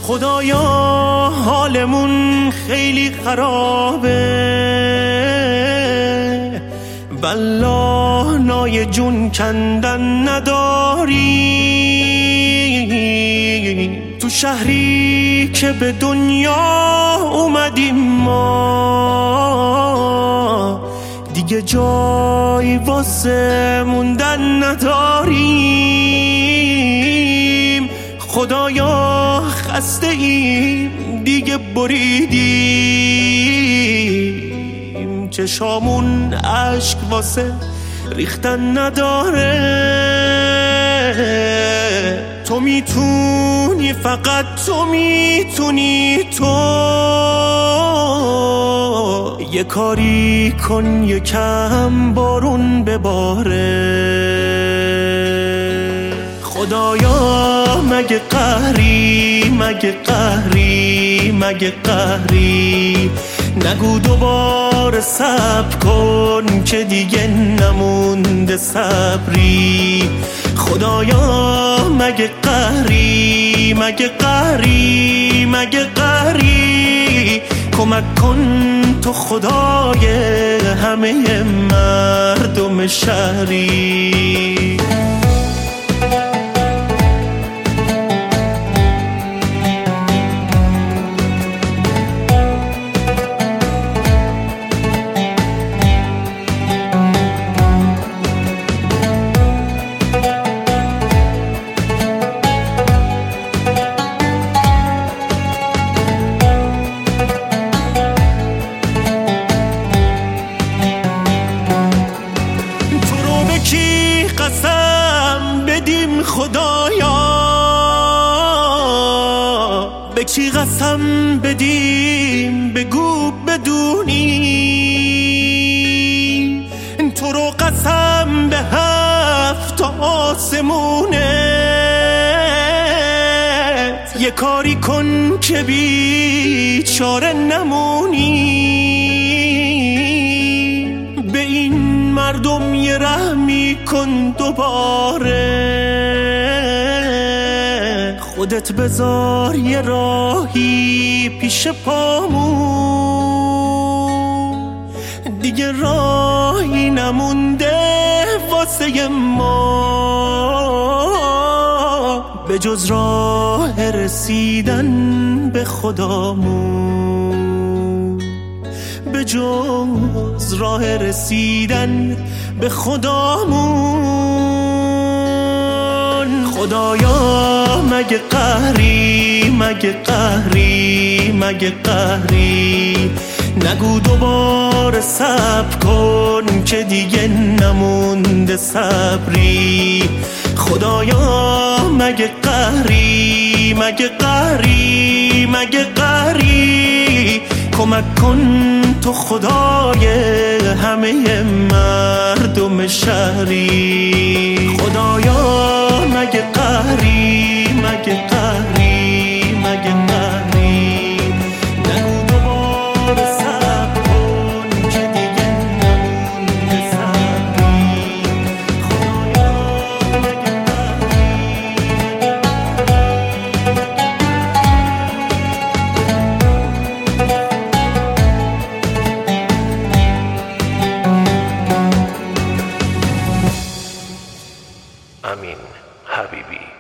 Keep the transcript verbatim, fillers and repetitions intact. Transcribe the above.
خدایا حالمون خیلی خرابه، والله نای جون کندن نداری. تو شهری که به دنیا اومدیم ما، دیگه جای واسه موندن نداریم. خدایا خسته ایم دیگه بریدیم، چشامون اشک واسه ریختن نداره. تو میتونی، فقط تو میتونی، تو یه کاری کن یکم بارون بباره. خدایا مگه قهری، مگه قهری، مگه قهری، نگو دوباره صبر کن که دیگه نمونده صبری. خدایا مگه قهری، مگه قهری، مگه قهری، کمک کن تو خدای همه مردم شهری. قسم بدیم خدایا، به چی قسم بدیم بگو بدونی. تو رو قسم به هفت آسمونت، یه کاری کن که بیچاره نمونی. به این مردم یه رحمی کن دوباره، خودت بذار یه راهی پیش پامون، دیگه راهی نمونده واسه ما به جز راه رسیدن به خدامون، به جز راه رسیدن به خدامون. خدایا مگه قهری، مگه قهری، مگه قهری، نگو دوباره صبر کن که دیگه نمونده صبری. خدایا مگه قهری، مگه قهری، مگه قهری، کمک کن تو خدای همه مردم شهری. خدایا مگه قهری، مگه قهری، مگه قهری، نگو دوباره صبر کن که دیگه نمونده صبری. خدایا مگه Amin Habibi.